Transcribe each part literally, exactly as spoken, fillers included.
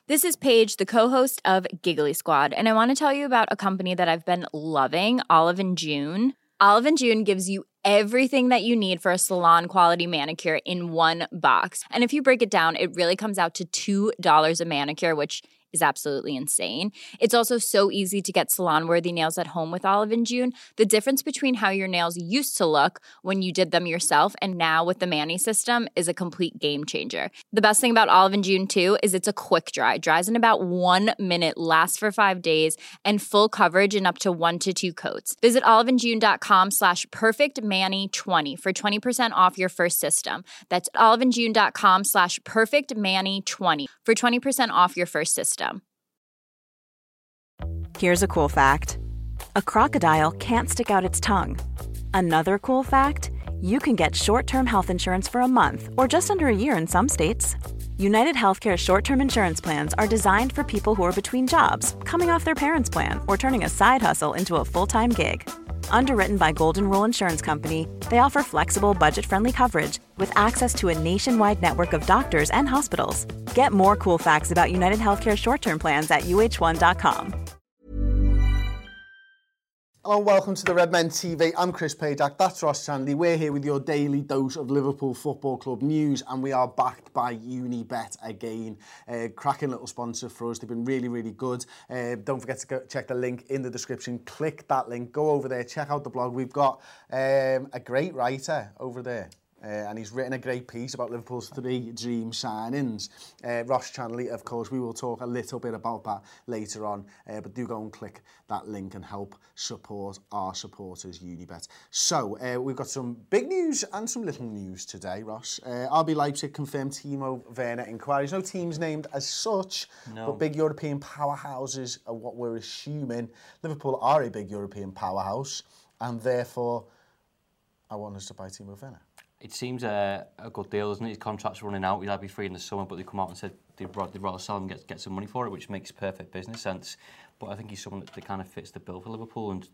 This is Paige, the co-host of Giggly Squad, and I want to tell you about a company that I've been loving, Olive and June. Olive and June gives you everything that you need for a salon-quality manicure in one box. And if you break it down, it really comes out to two dollars a manicure, which is absolutely insane. It's also so easy to get salon-worthy nails at home with Olive and June. The difference between how your nails used to look when you did them yourself and now with the Mani system is a complete game changer. The best thing about Olive and June, too, is it's a quick dry. Dries in about one minute, lasts for five days, and full coverage in up to one to two coats. Visit oliveandjune.com slash perfectmani20 for twenty percent off your first system. That's oliveandjune.com slash perfectmani20 for twenty percent off your first system. Here's a cool fact. A crocodile can't stick out its tongue. Another cool fact, you can get short-term health insurance for a month or just under a year in some states. United Healthcare short-term insurance plans are designed for people who are between jobs, coming off their parents' plan, or turning a side hustle into a full-time gig. Underwritten by Golden Rule Insurance Company, they offer flexible, budget-friendly coverage with access to a nationwide network of doctors and hospitals. Get more cool facts about United Healthcare short-term plans at U H one dot com. Hello and welcome to the Red Men T V. I'm Chris Pajak, that's Ross Chanley. We're here with your daily dose of Liverpool Football Club news, and we are backed by Unibet again. Uh, cracking little sponsor for us. They've been really, really good. Uh, don't forget to go check the link in the description. Click that link, go over there, check out the blog. We've got um, a great writer over there. Uh, and he's written a great piece about Liverpool's three dream signings. Uh, Ross Chanley, of course, we will talk a little bit about that later on, uh, but do go and click that link and help support our supporters, Unibet. So, uh, we've got some big news and some little news today, Ross. Uh, R B Leipzig confirmed Timo Werner inquiries. No teams named as such, no. But big European powerhouses are what we're assuming. Liverpool are a big European powerhouse, and therefore, I want us to buy Timo Werner. It seems a, a good deal, doesn't it? His contract's running out. He'll be free in the summer, but they come out and said they'd rather, they'd rather sell him and get, get some money for it, which makes perfect business sense. But I think he's someone that, that kind of fits the bill for Liverpool. And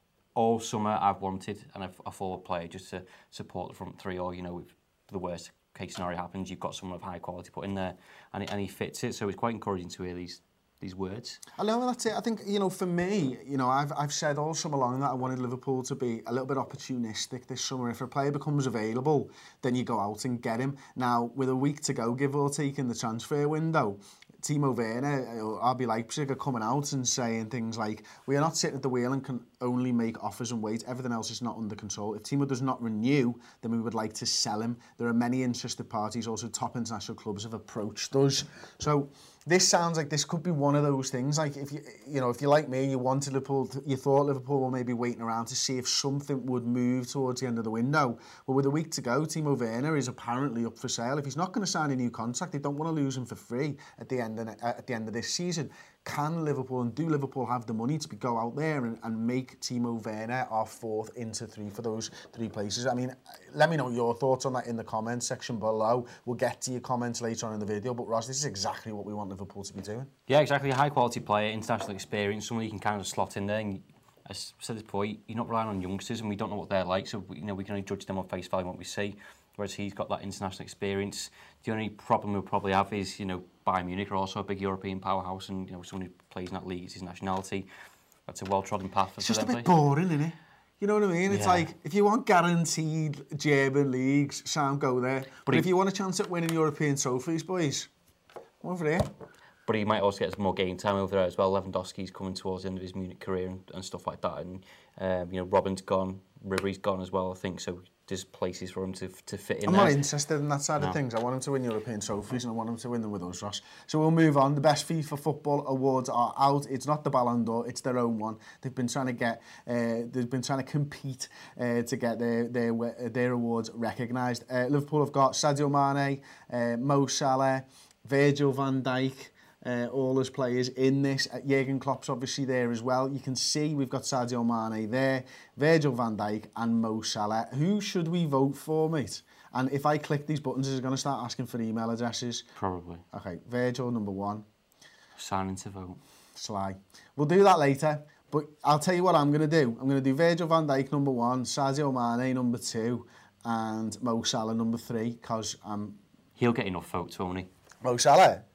all summer I've wanted and a, a forward player just to support the front three, or, you know, if the worst case scenario happens, you've got someone of high quality put in there, and, it, and he fits it. So it's quite encouraging to hear these these words. I know, that's it. I think, you know, for me, you know, I've I've said all summer long that I wanted Liverpool to be a little bit opportunistic this summer. If a player becomes available, then you go out and get him. Now, with a week to go, give or take, in the transfer window, Timo Werner, R B Leipzig are coming out and saying things like, we are not sitting at the wheel and can only make offers and wait. Everything else is not under control. If Timo does not renew, then we would like to sell him. There are many interested parties. Also, top international clubs have approached us. So this sounds like this could be one of those things. Like, if you, you know, if you're like me, you wanted Liverpool, to, you thought Liverpool were maybe waiting around to see if something would move towards the end of the window. Well, with a week to go, Timo Werner is apparently up for sale. If he's not going to sign a new contract, they don't want to lose him for free at the end of, at the end of this season. Can Liverpool, and do Liverpool have the money to be, go out there and, and make Timo Werner our fourth into three for those three places? I mean, let me know your thoughts on that in the comments section below. We'll get to your comments later on in the video. But Ross, this is exactly what we want Liverpool to be doing. Yeah, exactly. A high quality player, international experience, someone you can kind of slot in there. And as I said this before, you're not relying on youngsters, and we don't know what they're like. So, you know, we can only judge them on face value and what we see. Whereas he's got that international experience. The only problem we'll probably have is, you know, Bayern Munich are also a big European powerhouse, and, you know, someone who plays in that league is his nationality. That's a well-trodden path for It's just them. a bit boring, isn't it? You know what I mean? It's yeah. like, if you want guaranteed German leagues, Sam, go there. But, but he, if you want a chance at winning European trophies, boys, come over here. But he might also get some more game time over there as well. Lewandowski's coming towards the end of his Munich career and, and stuff like that. And, um, you know, Robben's gone, Ribery's gone as well, I think. So there's places for him to to fit in I'm there. not interested in that side no. of things. I want him to win European trophies, and I want him to win them with us, Ross. So we'll move on. The best FIFA football awards are out. It's not the Ballon d'Or, it's their own one. They've been trying to get, uh, they've been trying to compete uh, to get their their their awards recognised. Uh, Liverpool have got Sadio Mane, uh, Mo Salah, Virgil van Dijk. Uh, all as players in this. Uh, Jurgen Klopp's obviously there as well. You can see we've got Sadio Mane there, Virgil van Dijk and Mo Salah. Who should we vote for, mate? And if I click these buttons, is it going to start asking for email addresses? Probably. Okay, Virgil number one. Signing to vote. Sly. We'll do that later, but I'll tell you what I'm going to do. I'm going to do Virgil van Dijk number one, Sadio Mane number two, and Mo Salah number three, because I'm... He'll get enough votes, won't he? Mo Salah?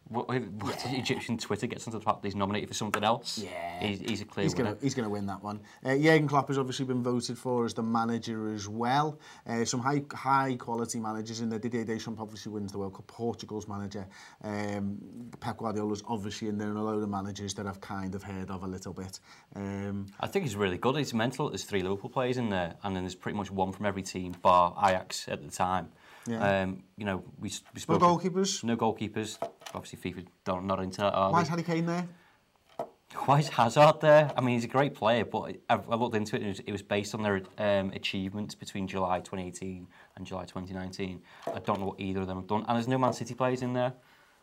What, what yeah. Egyptian Twitter gets onto the fact that he's nominated for something else? Yeah. He's, he's a clear he's winner. Gonna, he's going to win that one. Uh, Jurgen Klopp has obviously been voted for as the manager as well. Uh, some high high quality managers in there. Didier Deschamps obviously wins the World Cup. Portugal's manager. Um, Pep Guardiola's obviously in there, and a load of managers that I've kind of heard of a little bit. Um, I think he's really good. It's mental. There's three Liverpool players in there, and then there's pretty much one from every team, bar Ajax at the time. Yeah. Um, you know, we, we spoke... No goalkeepers? No goalkeepers. Obviously, FIFA don't, not into that, are Why is Harry Kane there? Why is Hazard there? I mean, he's a great player, but I, I looked into it and it was, it was based on their um, achievements between July twenty eighteen and July twenty nineteen. I don't know what either of them have done. And there's no Man City players in there.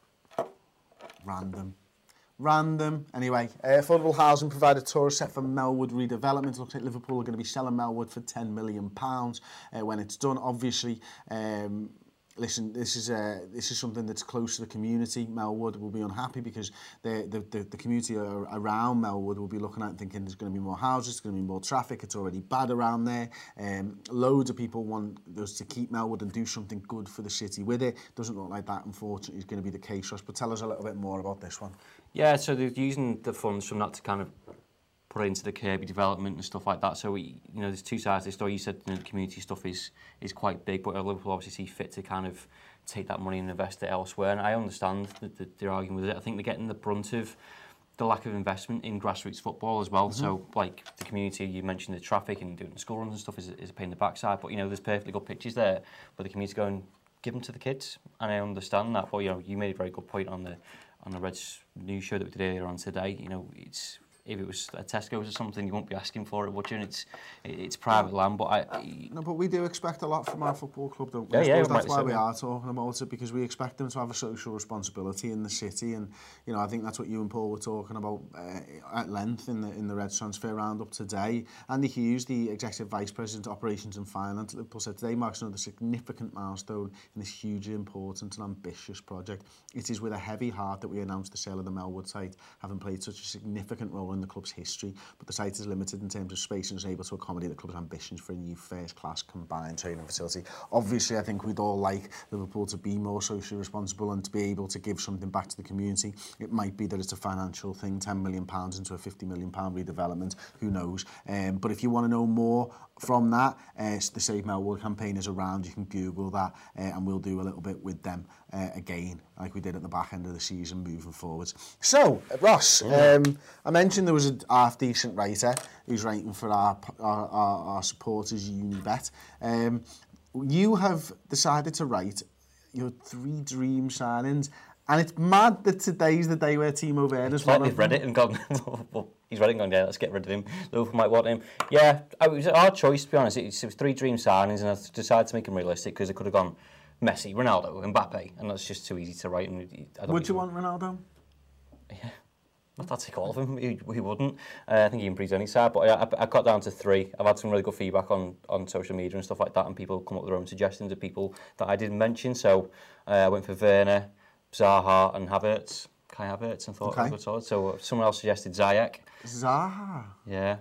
Random. Random. Anyway, uh, affordable housing provider tour set for Melwood redevelopment. Looks like Liverpool are going to be selling Melwood for ten million pounds uh, when it's done. Obviously, um, listen, this is uh, this is something that's close to the community. Melwood will be unhappy because the the, the, the community around Melwood will be looking at it and thinking there's going to be more houses, there's going to be more traffic. It's already bad around there. Um, loads of people want us to keep Melwood and do something good for the city with it. Doesn't look like that, unfortunately, is going to be the case, Ross. But tell us a little bit more about this one. Yeah, so they're using the funds from that to kind of put it into the Kirby development and stuff like that. So, we, you know, there's two sides to the story. You said, you know, the community stuff is is quite big, but Liverpool obviously see fit to kind of take that money and invest it elsewhere. And I understand that, that they're arguing with it. I think they're getting the brunt of the lack of investment in grassroots football as well. Mm-hmm. So, like, the community, you mentioned the traffic and doing the school runs and stuff is, is a pain in the backside. But, you know, there's perfectly good pitches there where the community go and give them to the kids. And I understand that. But, you know, you made a very good point on the on the Reds news show that we did earlier on today. You know, it's if it was a Tesco's or something, you won't be asking for it, would you? And it's it's private land, but I, I... No, but we do expect a lot from our football club, don't we? Yeah, yeah, that's why we are talking about it, because we expect them to have a social responsibility in the city, and you know, I think that's what you and Paul were talking about uh, at length in the in the Reds transfer roundup today. Andy Hughes, the Executive Vice President of Operations and Finance at Liverpool, said today marks another significant milestone in this hugely important and ambitious project. It is with a heavy heart that we announce the sale of the Melwood site, having played such a significant role in the club's history, but the site is limited in terms of space and is able to accommodate the club's ambitions for a new first-class combined training facility. Obviously, I think we'd all like Liverpool to be more socially responsible and to be able to give something back to the community. It might be that it's a financial thing, ten million pounds into a fifty million pound redevelopment, who knows. Um, but if you want to know more from that, uh, the Save Melwood campaign is around. You can Google that, uh, and we'll do a little bit with them uh, again, like we did at the back end of the season moving forwards. So, Ross, um, I mentioned there was a half-decent writer who's writing for our, our, our, our supporters, Unibet. Um, you have decided to write your three dream signings, and it's mad that today's the day where Timo Werner's one of them. They've read it and gone, well, he's read it and gone, yeah, let's get rid of him. Liverpool might want him. Yeah, it was our choice, to be honest. It was, it was three dream signings, and I decided to make them realistic because it could have gone Messi, Ronaldo, Mbappe, and that's just too easy to write. And I don't Would you want Ronaldo? Yeah. I'd take all of them. He, he wouldn't. Uh, I think he can breeze any side. But I, I, I got down to three. I've had some really good feedback on, on social media and stuff like that, and people come up with their own suggestions of people that I didn't mention. So uh, I went for Werner, Zaha, and Havertz. Kai Havertz, I thought okay. was solid. So someone else suggested Ziyech. Zaha. Yeah.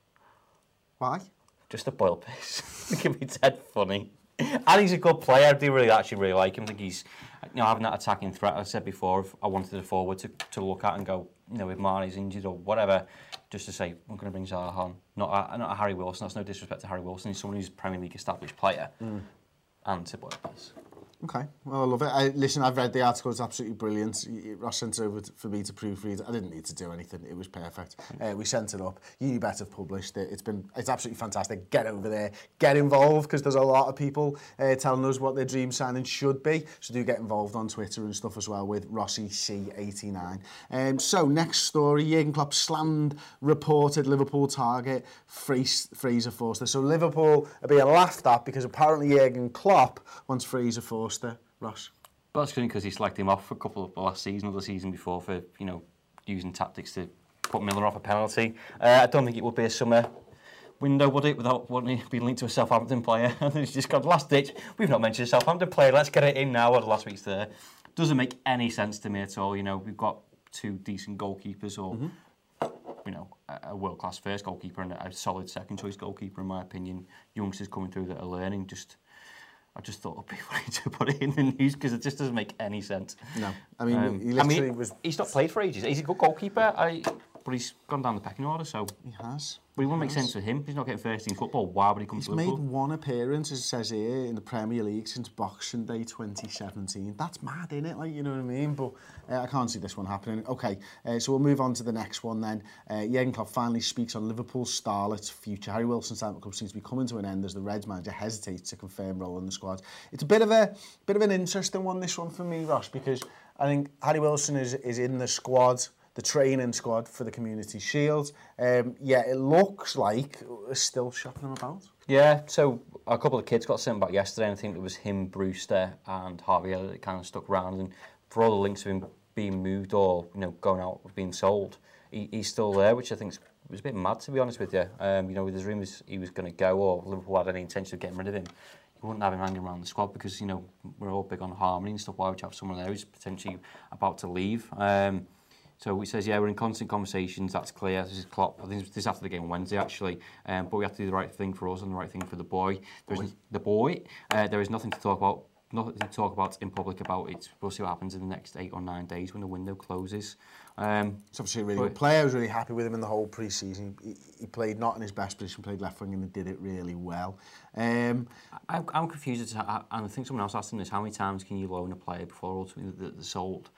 Why? Just a boiled piss. I think it'd be dead funny. And he's a good player. I do really actually really like him. I think he's, you know, having that attacking threat. I said before, if I wanted a forward to, to look at and go, you know, if Mane's injured or whatever, just to say, I'm going to bring Zaha on. Not a, not a Harry Wilson. That's no disrespect to Harry Wilson. He's someone who's a Premier League established player. Mm. And to boil piss. Okay, well, I love it. I, listen, I've read the article, it's absolutely brilliant. Ross sent it over to, for me to proofread. I didn't need to do anything, it was perfect. Uh, we sent it up, Unibet have published it. It's been, it's absolutely fantastic. Get over there, get involved, because there's a lot of people uh, telling us what their dream signing should be. So do get involved on Twitter and stuff as well with Rossi C eighty-nine. Um, so, next story, Jurgen Klopp slammed reported Liverpool target Fraser Forster. So Liverpool are being laughed at because apparently Jurgen Klopp wants Fraser Forster. Ross? Well, that's because he slagged him off for a couple of the last season or the season before for, you know, using tactics to put Miller off a penalty. Uh, I don't think it would be a summer window, would it, without wanting to be linked to a Southampton player? And he's just gone, last ditch, we've not mentioned a Southampton player, let's get it in now, or last week's there. Doesn't make any sense to me at all. You know, we've got two decent goalkeepers, or, mm-hmm. you know, a world-class first goalkeeper and a solid second-choice goalkeeper, in my opinion. Youngsters coming through that are learning, just... I just thought it'd be funny to put it in the news because it just doesn't make any sense. No, I mean, um, he literally I mean, was... He's not played for ages. He's a good goalkeeper, I, but he's gone down the pecking order, so... He has. But it wouldn't make sense for him. He's not getting first team football. Why would he come He's to Liverpool? He's made one appearance, as it says here, in the Premier League since Boxing Day twenty seventeen. That's mad, isn't it? Like, you know what I mean? But uh, I can't see this one happening. Okay, uh, so we'll move on to the next one then. Uh, Jurgen Klopp finally speaks on Liverpool's starlet's future. Harry Wilson's time at the club seems to be coming to an end as the Reds manager hesitates to confirm role in the squad. It's a bit of a bit of an interesting one, this one for me, Ross, because I think Harry Wilson is is in the squad, the training squad for the Community Shield. Um, yeah, it looks like we're still shopping him about. Yeah, so a couple of kids got sent back yesterday, and I think it was him, Brewster, and Harvey Elliott that kind of stuck around. And for all the links of him being moved or you know going out or being sold, he, he's still there, which I think was a bit mad, to be honest with you. Um, you know, with his rumours he was going to go, or Liverpool had any intention of getting rid of him, you wouldn't have him hanging around the squad because you know we're all big on harmony and stuff. Why would you have someone there who's potentially about to leave? Um, So he says, yeah, we're in constant conversations, that's clear. This is Klopp. I think this is after the game on Wednesday, actually. Um, but we have to do the right thing for us and the right thing for the boy. There's boy. The boy. Uh, there is nothing to talk about, nothing to talk about in public about it. We'll see what happens in the next eight or nine days when the window closes. Um, He's obviously a really good player. I was really happy with him in the whole pre-season. He, he played not in his best position, played left wing, and he did it really well. Um, I'm, I'm confused, as to, and I think someone else asked him this, how many times can you loan a player before ultimately they're, they're sold?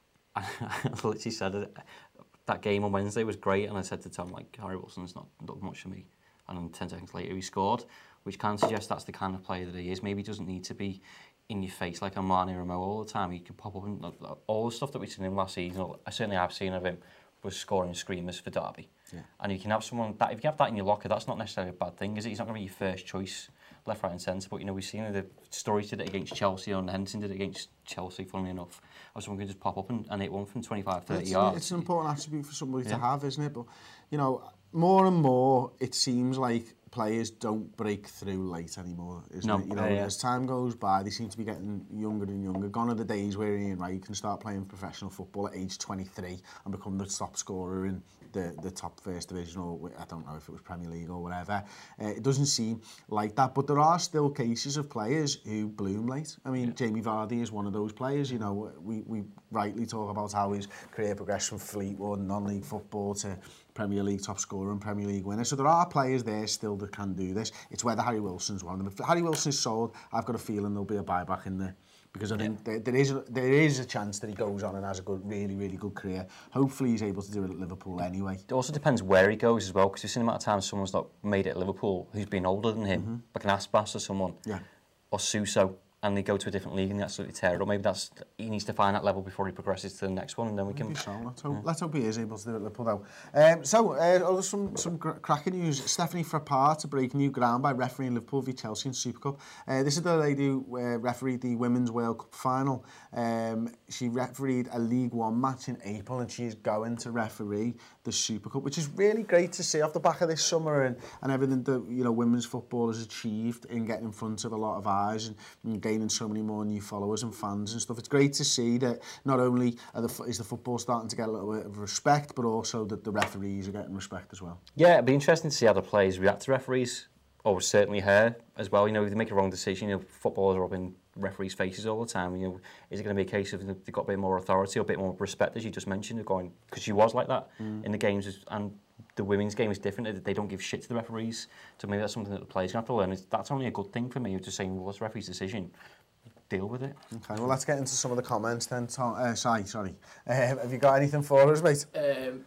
I literally said it, that game on Wednesday was great, and I said to Tom, like, Harry Wilson's not done much for me. And then ten seconds later he scored, which can suggest that's the kind of player that he is. Maybe he doesn't need to be in your face like a Mane or a Mo all the time. He can pop up and all the stuff that we've seen him last season, I certainly have seen of him, was scoring screamers for Derby. Yeah. And you can have someone, that if you have that in your locker, that's not necessarily a bad thing, is it? He's not going to be your first choice left, right and centre, but you know, we've seen the stories did it against Chelsea, and Henderson did it against Chelsea, funnily enough. Or someone can just pop up and, and hit one from twenty-five, thirty it's, yards. It's an important attribute for somebody yeah. to have, isn't it? But, you know, more and more, it seems like players don't break through late anymore, isn't no. it? You know, uh, yeah. as time goes by, they seem to be getting younger and younger. Gone are the days where Ian Wright can start playing professional football at age twenty-three and become the top scorer in the, the top first division, or I don't know if it was Premier League or whatever. Uh, it doesn't seem like that, but there are still cases of players who bloom late. I mean, yeah. Jamie Vardy is one of those players. You know, we, we rightly talk about how his career progressed from Fleetwood, non-league football, to Premier League top scorer and Premier League winner. So there are players there still that can do this. It's whether Harry Wilson's one of them. If Harry Wilson's sold, I've got a feeling there'll be a buyback in there. Because I think yeah. there, there is a, there is a chance that he goes on and has a good, really, really good career. Hopefully he's able to do it at Liverpool anyway. It also depends where he goes as well, because you've seen the amount of times someone's not made it at Liverpool who's been older than him, mm-hmm. like an Aspas or someone, yeah. or Suso, and they go to a different league and they absolutely tear it up. Maybe that's he needs to find that level before he progresses to the next one, and then we Maybe can. So. Let's hope, yeah. let's hope he is able to do it at Liverpool now. Um, so, uh, some some cracking news. Stephanie Frappart to break new ground by refereeing Liverpool v Chelsea in Super Cup. Uh, this is the lady who uh, refereed the Women's World Cup final. Um, she refereed a League One match in April, and she is going to referee the Super Cup, which is really great to see off the back of this summer and, and everything that you know women's football has achieved in getting in front of a lot of eyes and, and gaining so many more new followers and fans and stuff. It's great to see that not only are the, is the football starting to get a little bit of respect, but also that the referees are getting respect as well. Yeah, it'd be interesting to see how the players react to referees, or certainly her as well. You know, if they make a wrong decision, you know, footballers are up in referees' faces all the time. You know, is it going to be a case of they've got a bit more authority or a bit more respect, as you just mentioned, of going, because she was like that mm. in the games, and the women's game is different. They don't give shit to the referees. So maybe that's something that the players have to learn. It's, that's only a good thing for me, just saying, well, it's the referee's decision. Deal with it. Okay, well, let's get into some of the comments then. Tom, uh, sorry, sorry. Uh, have you got anything for us, mate? Um,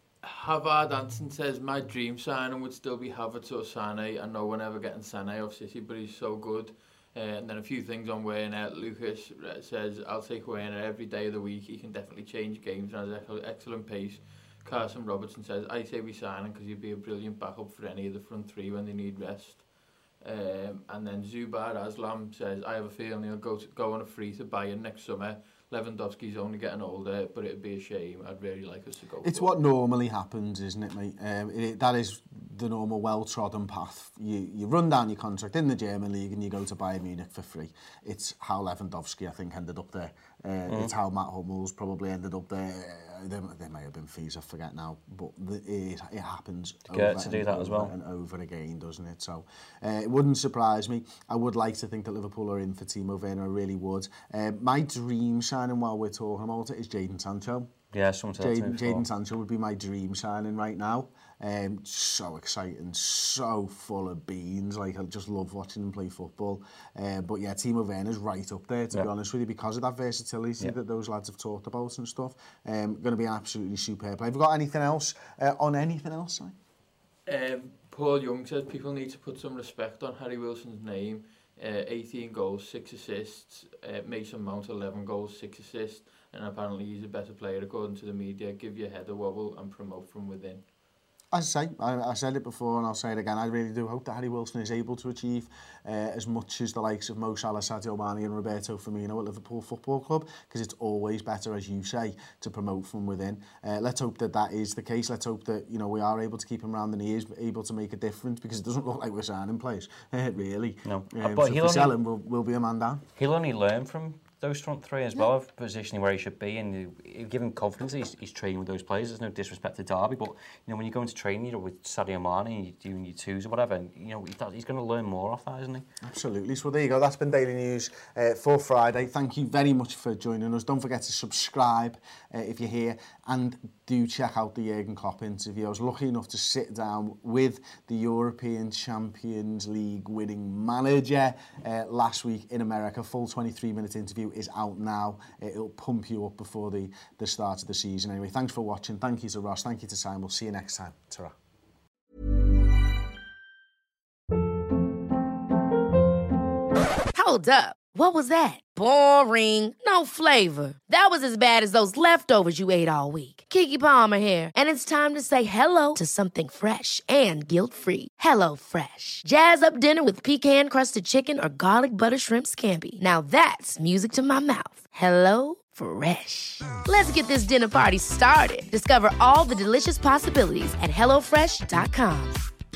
Havard Anson says, my dream signing would still be Havertz or Sané. I know we're never getting Sané off City, but he's so good. Uh, and then a few things on Werner. Lucas says, I'll take Werner every day of the week. He can definitely change games and has excellent pace. Carson Robertson says, I say we sign him because he'd be a brilliant backup for any of the front three when they need rest. Um, and then Zubair Aslam says, I have a feeling he'll go, to, go on a free to Bayern next summer. Lewandowski's only getting older, but it'd be a shame. I'd really like us to go. It's for what it. normally happens, isn't it, mate? Um, it, that is the normal well-trodden path. You you run down your contract in the German league and you go to Bayern Munich for free. It's how Lewandowski, I think, ended up there. Uh, mm. It's how Matt Hummels probably ended up there. Uh, there. There may have been fees, I forget now, but the, it, it happens to get to do that over as well and over again, doesn't it? So uh, it wouldn't surprise me. I would like to think that Liverpool are in for Timo Werner. I really would. Uh, my dream signing, while we're talking about it, is Jadon Sancho. Yeah, Jadon, Jadon Sancho would be my dream signing right now. Um, so exciting, so full of beans. Like, I just love watching him play football. Uh, but yeah, Timo Werner's right up there, to yeah. be honest with you, because of that versatility yeah. that those lads have talked about and stuff. Um, going to be an absolutely superb play. Have you got anything else uh, on anything else? Um, Paul Young says people need to put some respect on Harry Wilson's name. Uh, eighteen goals, six assists. Uh, Mason Mount, eleven goals, six assists. And apparently he's a better player according to the media. Give your head a wobble and promote from within. As I say, I, I said it before and I'll say it again, I really do hope that Harry Wilson is able to achieve uh, as much as the likes of Mo Salah, Sadio Mane and Roberto Firmino at Liverpool Football Club, because it's always better, as you say, to promote from within. Uh, let's hope that that is the case. Let's hope that, you know, we are able to keep him around and he is able to make a difference, because it doesn't look like we're signing players, uh, really. No, um, but so he'll if we sell only, him, we'll, we'll be a man down. He'll only learn from those front three as well, of positioning where he should be, and you, you give him confidence. He's, he's training with those players. There's no disrespect to Derby, but you know, when you go into training, you know, with Sadio Mane, and you're doing your twos or whatever, and, you know, he's going to learn more off that, isn't he? Absolutely. So there you go. That's been Daily News uh, for Friday. Thank you very much for joining us. Don't forget to subscribe uh, if you're here, and do check out the Jurgen Klopp interview. I was lucky enough to sit down with the European Champions League winning manager uh, last week in America. Full twenty-three minute interview is out now. It'll pump you up before the, the start of the season. Anyway, thanks for watching. Thank you to Ross. Thank you to Simon. We'll see you next time. Ta-ra. Hold up. What was that? Boring. No flavor. That was as bad as those leftovers you ate all week. Keke Palmer here, and it's time to say hello to something fresh and guilt-free. Hello Fresh. Jazz up dinner with pecan-crusted chicken or garlic butter shrimp scampi. Now that's music to my mouth. Hello Fresh. Let's get this dinner party started. Discover all the delicious possibilities at hello fresh dot com.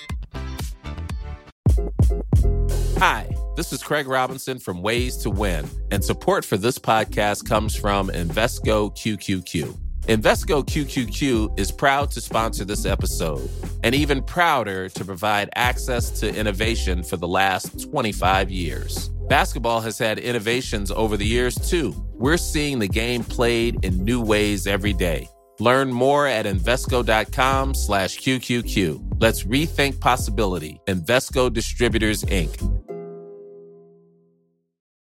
Hi, this is Craig Robinson from Ways to Win, and support for this podcast comes from Invesco Q Q Q. Invesco Q Q Q is proud to sponsor this episode, and even prouder to provide access to innovation for the last twenty-five years. Basketball has had innovations over the years, too. We're seeing the game played in new ways every day. Learn more at Invesco.com slash QQQ. Let's rethink possibility. Invesco Distributors, Incorporated.